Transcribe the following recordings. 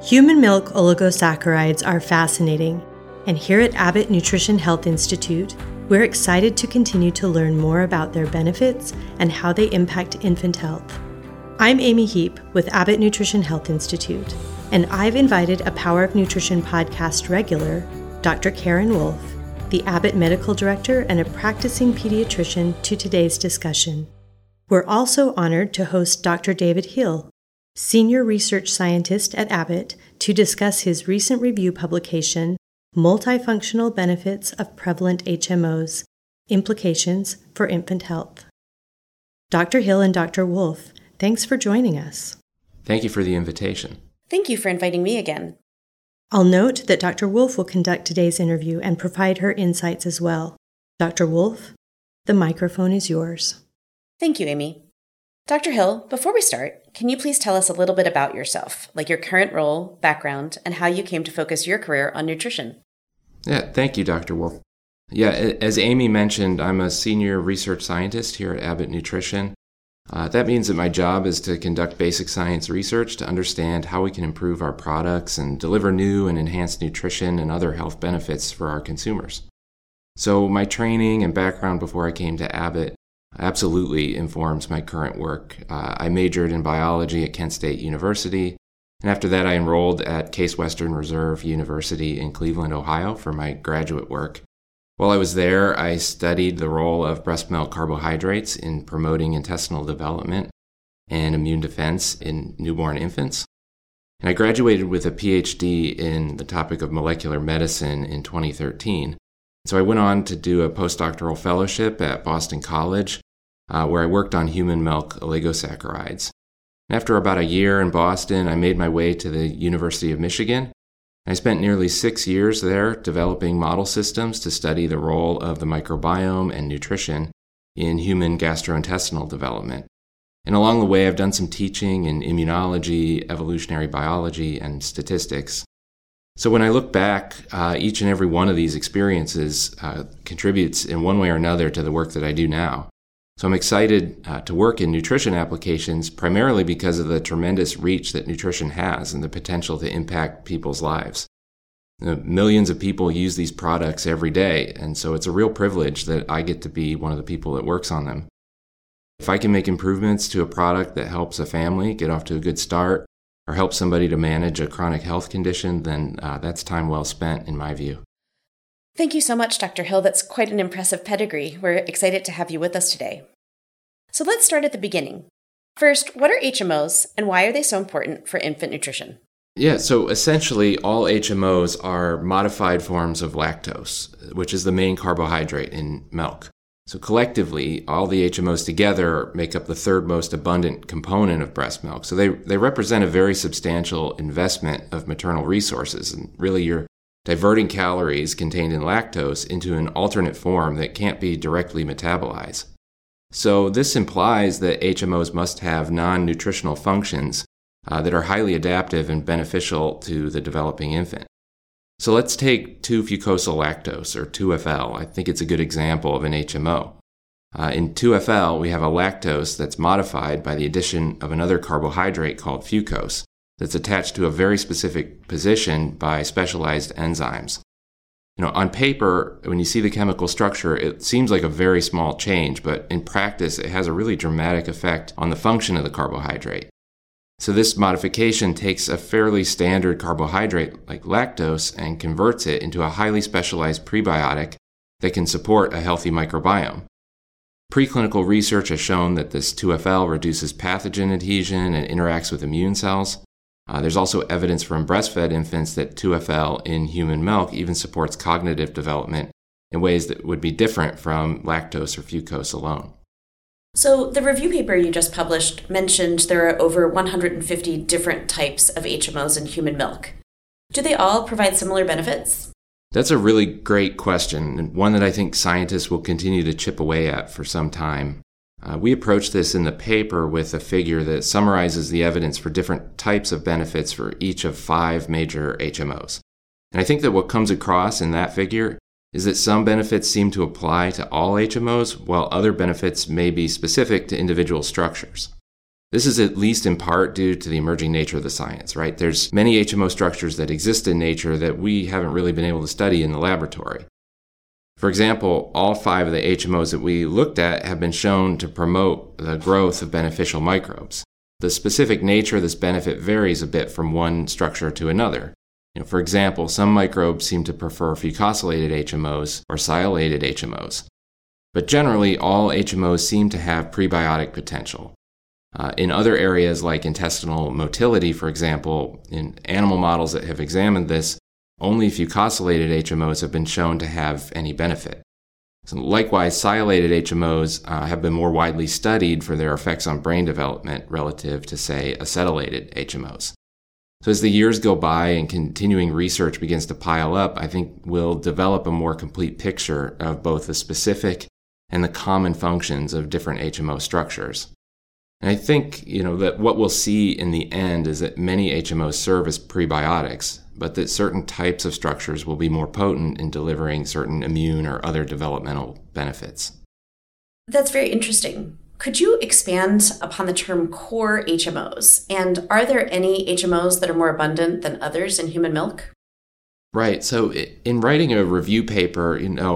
Human milk oligosaccharides are fascinating, and here at Abbott Nutrition Health Institute, we're excited to continue to learn more about their benefits and how they impact infant health. I'm Amy Heap with Abbott Nutrition Health Institute, and I've invited a Power of Nutrition podcast regular, Dr. Karen Wolf, the Abbott Medical Director and a practicing pediatrician, to today's discussion. We're also honored to host Dr. David Hill, Senior Research Scientist at Abbott, to discuss his recent review publication, Multifunctional Benefits of Prevalent HMOs, Implications for Infant Health. Dr. Hill and Dr. Wolf, thanks for joining us. Thank you for the invitation. Thank you for inviting me again. I'll note that Dr. Wolf will conduct today's interview and provide her insights as well. Dr. Wolf, the microphone is yours. Thank you, Amy. Dr. Hill, before we start, can you please tell us a little bit about yourself, like your current role, background, and how you came to focus your career on nutrition? Yeah, thank you, Dr. Wolf. Yeah, as Amy mentioned, I'm a senior research scientist here at Abbott Nutrition. That means that my job is to conduct basic science research to understand how we can improve our products and deliver new and enhanced nutrition and other health benefits for our consumers. So my training and background before I came to Abbott absolutely informs my current work. I majored in biology at Kent State University, and after that I enrolled at Case Western Reserve University in Cleveland, Ohio for my graduate work. While I was there, I studied the role of breast milk carbohydrates in promoting intestinal development and immune defense in newborn infants. And I graduated with a PhD in the topic of molecular medicine in 2013. So I went on to do a postdoctoral fellowship at Boston College, where I worked on human milk oligosaccharides. After about a year in Boston, I made my way to the University of Michigan. I spent nearly 6 years there developing model systems to study the role of the microbiome and nutrition in human gastrointestinal development. And along the way, I've done some teaching in immunology, evolutionary biology, and statistics. So when I look back, each and every one of these experiences contributes in one way or another to the work that I do now. So I'm excited to work in nutrition applications primarily because of the tremendous reach that nutrition has and the potential to impact people's lives. Millions of people use these products every day, and so it's a real privilege that I get to be one of the people that works on them. If I can make improvements to a product that helps a family get off to a good start or help somebody to manage a chronic health condition, then that's time well spent in my view. Thank you so much, Dr. Hill. That's quite an impressive pedigree. We're excited to have you with us today. So let's start at the beginning. First, what are HMOs and why are they so important for infant nutrition? Yeah, so essentially all HMOs are modified forms of lactose, which is the main carbohydrate in milk. So collectively, all the HMOs together make up the third most abundant component of breast milk. So they represent a very substantial investment of maternal resources, and really you're diverting calories contained in lactose into an alternate form that can't be directly metabolized. So this implies that HMOs must have non-nutritional functions that are highly adaptive and beneficial to the developing infant. So let's take 2-fucosyl lactose, or 2FL. I think it's a good example of an HMO. In 2FL, we have a lactose that's modified by the addition of another carbohydrate called fucose that's attached to a very specific position by specialized enzymes. On paper, when you see the chemical structure, it seems like a very small change, but in practice, it has a really dramatic effect on the function of the carbohydrate. So this modification takes a fairly standard carbohydrate like lactose and converts it into a highly specialized prebiotic that can support a healthy microbiome. Preclinical research has shown that this 2FL reduces pathogen adhesion and interacts with immune cells. There's also evidence from breastfed infants that 2FL in human milk even supports cognitive development in ways that would be different from lactose or fucose alone. So the review paper you just published mentioned there are over 150 different types of HMOs in human milk. Do they all provide similar benefits? That's a really great question, and one that I think scientists will continue to chip away at for some time. We approached this in the paper with a figure that summarizes the evidence for different types of benefits for each of 5 major HMOs. And I think that what comes across in that figure is that some benefits seem to apply to all HMOs, while other benefits may be specific to individual structures. This is at least in part due to the emerging nature of the science, right? There's many HMO structures that exist in nature that we haven't really been able to study in the laboratory. For example, all 5 of the HMOs that we looked at have been shown to promote the growth of beneficial microbes. The specific nature of this benefit varies a bit from one structure to another. For example, some microbes seem to prefer fucosylated HMOs or sialylated HMOs. But generally, all HMOs seem to have prebiotic potential. In other areas like intestinal motility, for example, in animal models that have examined this, only fucosylated HMOs have been shown to have any benefit. So likewise, sialylated HMOs have been more widely studied for their effects on brain development relative to, say, acetylated HMOs. So as the years go by and continuing research begins to pile up, I think we'll develop a more complete picture of both the specific and the common functions of different HMO structures. And I think, that what we'll see in the end is that many HMOs serve as prebiotics, but that certain types of structures will be more potent in delivering certain immune or other developmental benefits. That's very interesting. Could you expand upon the term core HMOs? And are there any HMOs that are more abundant than others in human milk? Right. So in writing a review paper,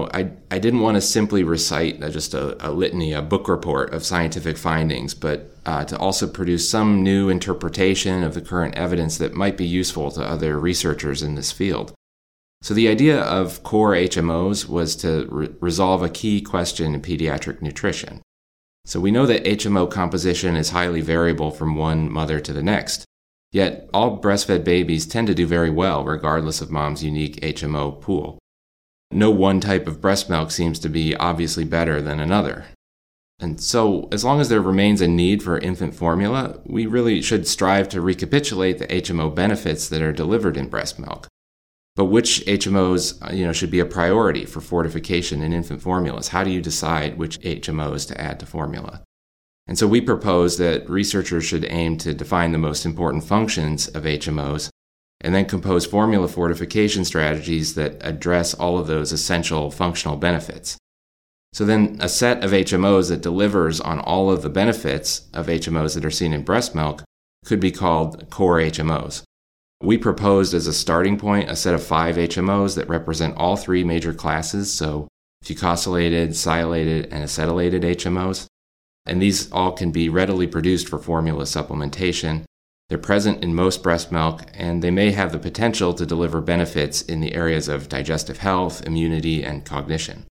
I didn't want to simply recite just a litany, a book report of scientific findings, but to also produce some new interpretation of the current evidence that might be useful to other researchers in this field. So the idea of core HMOs was to resolve a key question in pediatric nutrition. So we know that HMO composition is highly variable from one mother to the next. Yet, all breastfed babies tend to do very well regardless of mom's unique HMO pool. No one type of breast milk seems to be obviously better than another. And so, as long as there remains a need for infant formula, we really should strive to recapitulate the HMO benefits that are delivered in breast milk. But which HMOs, should be a priority for fortification in infant formulas? How do you decide which HMOs to add to formula? And so we propose that researchers should aim to define the most important functions of HMOs and then compose formula fortification strategies that address all of those essential functional benefits. So then a set of HMOs that delivers on all of the benefits of HMOs that are seen in breast milk could be called core HMOs. We proposed as a starting point a set of 5 HMOs that represent all 3 major classes, so fucosylated, sialylated, and acetylated HMOs. And these all can be readily produced for formula supplementation. They're present in most breast milk, and they may have the potential to deliver benefits in the areas of digestive health, immunity, and cognition.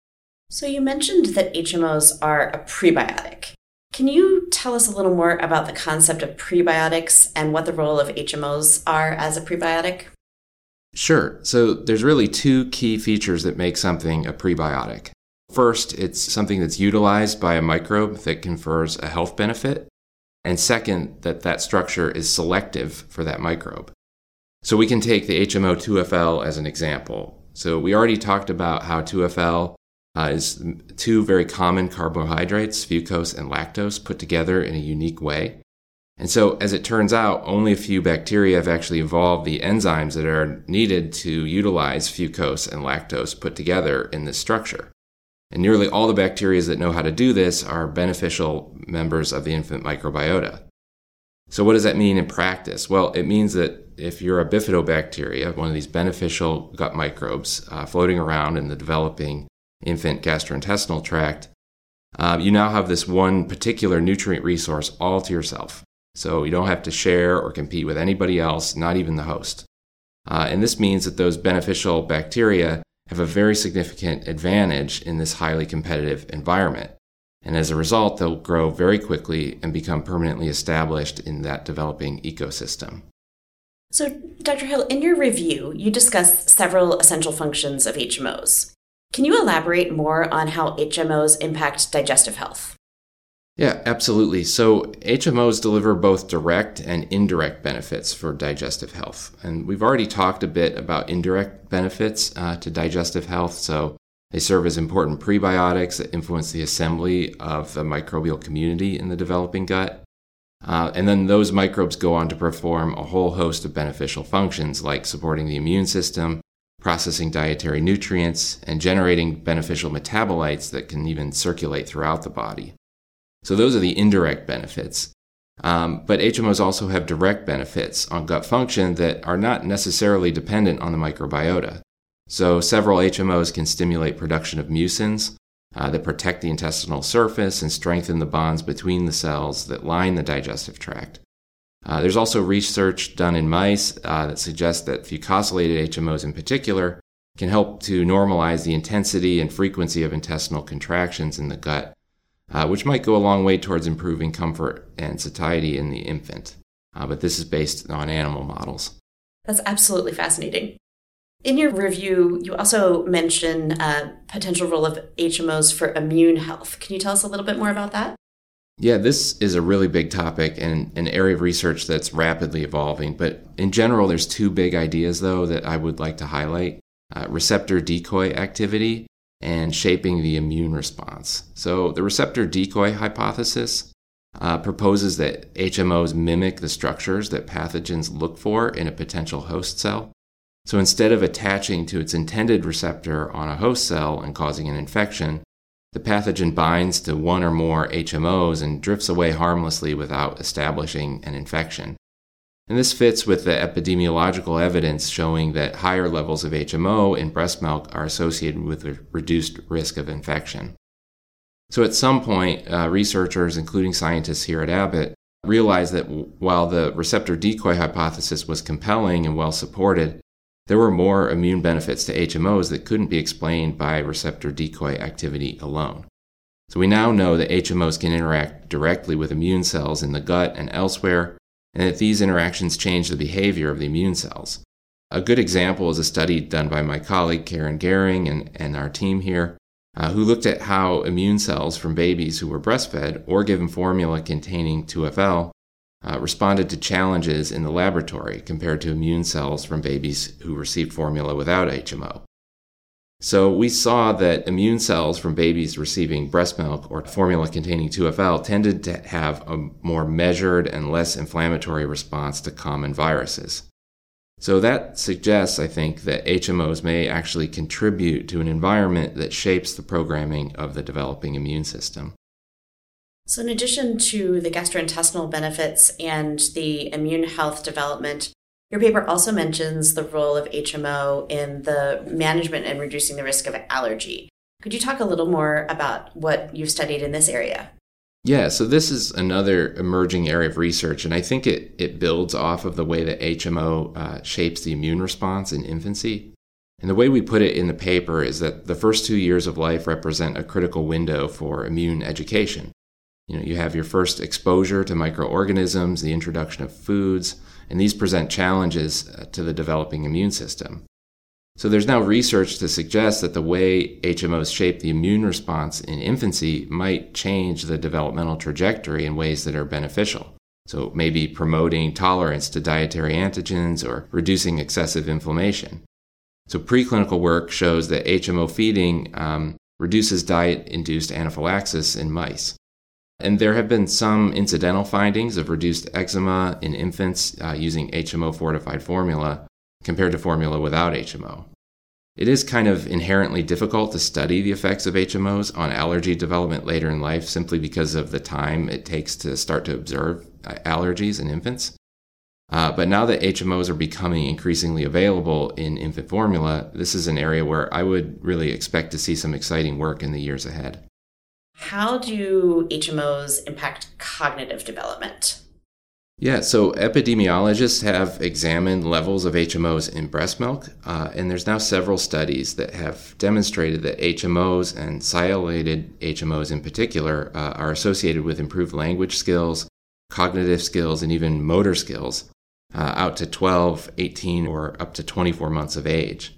So you mentioned that HMOs are a prebiotic. Can you tell us a little more about the concept of prebiotics and what the role of HMOs are as a prebiotic? Sure. So there's really 2 key features that make something a prebiotic. First, it's something that's utilized by a microbe that confers a health benefit. And second, that structure is selective for that microbe. So we can take the HMO 2FL as an example. So we already talked about how 2FL is 2 very common carbohydrates, fucose and lactose, put together in a unique way. And so, as it turns out, only a few bacteria have actually evolved the enzymes that are needed to utilize fucose and lactose put together in this structure. And nearly all the bacteria that know how to do this are beneficial members of the infant microbiota. So what does that mean in practice? Well, it means that if you're a bifidobacteria, one of these beneficial gut microbes floating around in the developing infant gastrointestinal tract, you now have this one particular nutrient resource all to yourself. So you don't have to share or compete with anybody else, not even the host. And this means that those beneficial bacteria have a very significant advantage in this highly competitive environment. And as a result, they'll grow very quickly and become permanently established in that developing ecosystem. So, Dr. Hill, in your review, you discussed several essential functions of HMOs. Can you elaborate more on how HMOs impact digestive health? Yeah, absolutely. So HMOs deliver both direct and indirect benefits for digestive health. And we've already talked a bit about indirect benefits to digestive health. So they serve as important prebiotics that influence the assembly of the microbial community in the developing gut. And then those microbes go on to perform a whole host of beneficial functions like supporting the immune system, processing dietary nutrients, and generating beneficial metabolites that can even circulate throughout the body. So those are the indirect benefits. But HMOs also have direct benefits on gut function that are not necessarily dependent on the microbiota. So several HMOs can stimulate production of mucins that protect the intestinal surface and strengthen the bonds between the cells that line the digestive tract. There's also research done in mice that suggests that fucosylated HMOs in particular can help to normalize the intensity and frequency of intestinal contractions in the gut, which might go a long way towards improving comfort and satiety in the infant. But this is based on animal models. That's absolutely fascinating. In your review, you also mention potential role of HMOs for immune health. Can you tell us a little bit more about that? Yeah, this is a really big topic and an area of research that's rapidly evolving. But in general, there's two big ideas, though, that I would like to highlight. Receptor decoy activity and shaping the immune response. So the receptor decoy hypothesis proposes that HMOs mimic the structures that pathogens look for in a potential host cell. So instead of attaching to its intended receptor on a host cell and causing an infection, the pathogen binds to one or more HMOs and drifts away harmlessly without establishing an infection. And this fits with the epidemiological evidence showing that higher levels of HMO in breast milk are associated with a reduced risk of infection. So at some point, researchers, including scientists here at Abbott, realized that while the receptor decoy hypothesis was compelling and well supported, there were more immune benefits to HMOs that couldn't be explained by receptor decoy activity alone. So we now know that HMOs can interact directly with immune cells in the gut and elsewhere, and that these interactions change the behavior of the immune cells. A good example is a study done by my colleague Karen Gehring and our team here, who looked at how immune cells from babies who were breastfed or given formula containing 2FL responded to challenges in the laboratory compared to immune cells from babies who received formula without HMO. So we saw that immune cells from babies receiving breast milk or formula containing 2FL tended to have a more measured and less inflammatory response to common viruses. So that suggests, I think, that HMOs may actually contribute to an environment that shapes the programming of the developing immune system. So in addition to the gastrointestinal benefits and the immune health development, your paper also mentions the role of HMO in the management and reducing the risk of allergy. Could you talk a little more about what you've studied in this area? Yeah, so this is another emerging area of research, and I think it builds off of the way that HMO shapes the immune response in infancy. And the way we put it in the paper is that the first 2 years of life represent a critical window for immune education. You have your first exposure to microorganisms, the introduction of foods, and these present challenges to the developing immune system. So there's now research to suggest that the way HMOs shape the immune response in infancy might change the developmental trajectory in ways that are beneficial. So maybe promoting tolerance to dietary antigens or reducing excessive inflammation. So preclinical work shows that HMO feeding reduces diet-induced anaphylaxis in mice. And there have been some incidental findings of reduced eczema in infants using HMO-fortified formula compared to formula without HMO. It is kind of inherently difficult to study the effects of HMOs on allergy development later in life simply because of the time it takes to start to observe allergies in infants. But now that HMOs are becoming increasingly available in infant formula, this is an area where I would really expect to see some exciting work in the years ahead. How do HMOs impact cognitive development? Yeah, so epidemiologists have examined levels of HMOs in breast milk, and there's now several studies that have demonstrated that HMOs and sialylated HMOs in particular are associated with improved language skills, cognitive skills, and even motor skills out to 12, 18, or up to 24 months of age.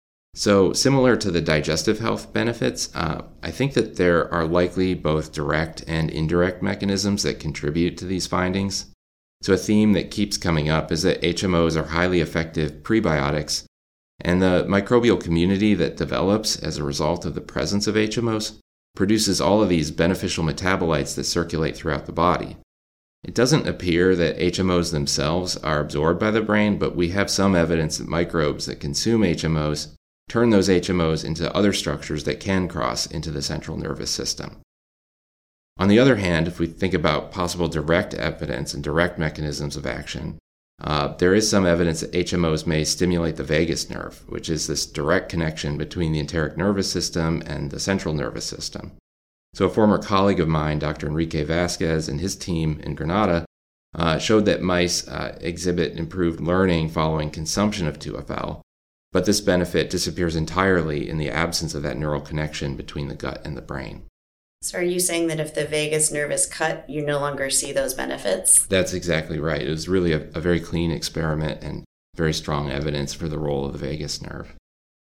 So similar to the digestive health benefits, I think that there are likely both direct and indirect mechanisms that contribute to these findings. So a theme that keeps coming up is that HMOs are highly effective prebiotics, and the microbial community that develops as a result of the presence of HMOs produces all of these beneficial metabolites that circulate throughout the body. It doesn't appear that HMOs themselves are absorbed by the brain, but we have some evidence that microbes that consume HMOs turn those HMOs into other structures that can cross into the central nervous system. On the other hand, if we think about possible direct evidence and direct mechanisms of action, there is some evidence that HMOs may stimulate the vagus nerve, which is this direct connection between the enteric nervous system and the central nervous system. So a former colleague of mine, Dr. Enrique Vasquez, and his team in Granada showed that mice exhibit improved learning following consumption of 2FL, but this benefit disappears entirely in the absence of that neural connection between the gut and the brain. So are you saying that if the vagus nerve is cut, you no longer see those benefits? That's exactly right. It was really a very clean experiment and very strong evidence for the role of the vagus nerve.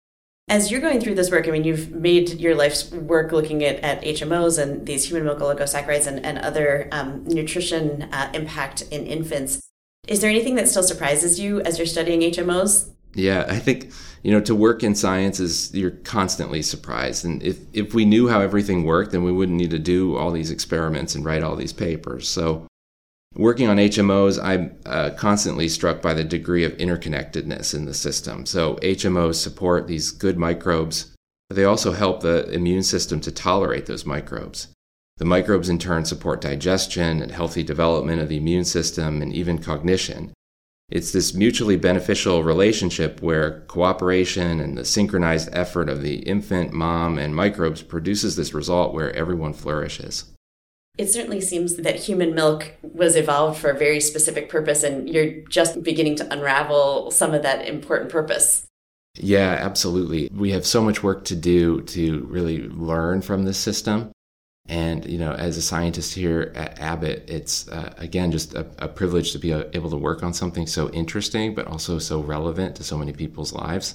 As you're going through this work, you've made your life's work looking at HMOs and these human milk oligosaccharides and other nutrition impact in infants. Is there anything that still surprises you as you're studying HMOs? Yeah, I think, to work in science you're constantly surprised. And if we knew how everything worked, then we wouldn't need to do all these experiments and write all these papers. So working on HMOs, I'm constantly struck by the degree of interconnectedness in the system. So HMOs support these good microbes, but they also help the immune system to tolerate those microbes. The microbes in turn support digestion and healthy development of the immune system and even cognition. It's this mutually beneficial relationship where cooperation and the synchronized effort of the infant, mom, and microbes produces this result where everyone flourishes. It certainly seems that human milk was evolved for a very specific purpose, and you're just beginning to unravel some of that important purpose. Yeah, absolutely. We have so much work to do to really learn from this system. And, as a scientist here at Abbott, it's, again, just a privilege to be able to work on something so interesting, but also so relevant to so many people's lives.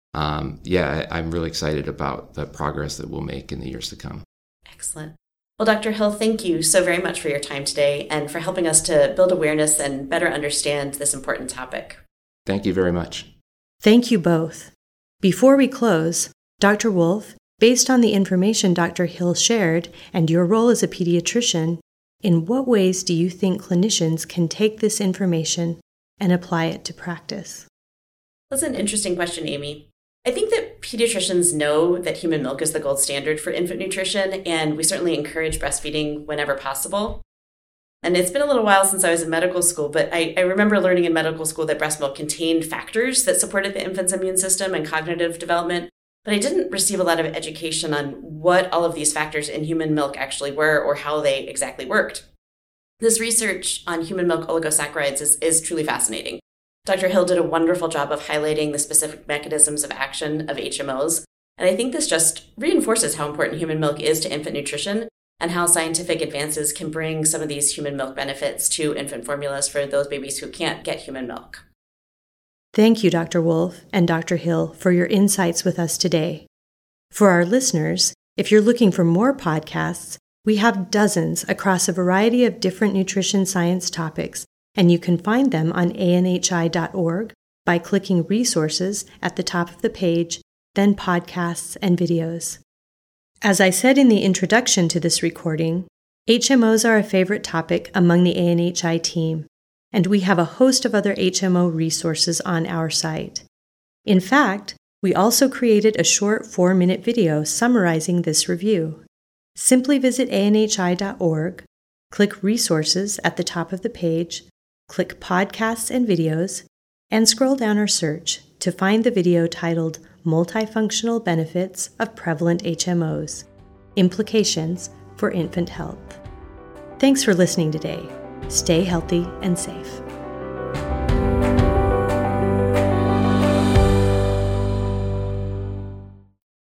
I'm really excited about the progress that we'll make in the years to come. Excellent. Well, Dr. Hill, thank you so very much for your time today and for helping us to build awareness and better understand this important topic. Thank you very much. Thank you both. Before we close, Dr. Wolf, based on the information Dr. Hill shared and your role as a pediatrician, in what ways do you think clinicians can take this information and apply it to practice? That's an interesting question, Amy. I think that pediatricians know that human milk is the gold standard for infant nutrition, and we certainly encourage breastfeeding whenever possible. And it's been a little while since I was in medical school, but I remember learning in medical school that breast milk contained factors that supported the infant's immune system and cognitive development. But I didn't receive a lot of education on what all of these factors in human milk actually were or how they exactly worked. This research on human milk oligosaccharides is truly fascinating. Dr. Hill did a wonderful job of highlighting the specific mechanisms of action of HMOs, and I think this just reinforces how important human milk is to infant nutrition and how scientific advances can bring some of these human milk benefits to infant formulas for those babies who can't get human milk. Thank you, Dr. Wolf and Dr. Hill, for your insights with us today. For our listeners, if you're looking for more podcasts, we have dozens across a variety of different nutrition science topics, and you can find them on anhi.org by clicking Resources at the top of the page, then Podcasts and Videos. As I said in the introduction to this recording, HMOs are a favorite topic among the ANHI team, and we have a host of other HMO resources on our site. In fact, we also created a short 4-minute video summarizing this review. Simply visit anhi.org, click Resources at the top of the page, click Podcasts and Videos, and scroll down our search to find the video titled Multifunctional Benefits of Prevalent HMOs, Implications for Infant Health. Thanks for listening today. Stay healthy and safe.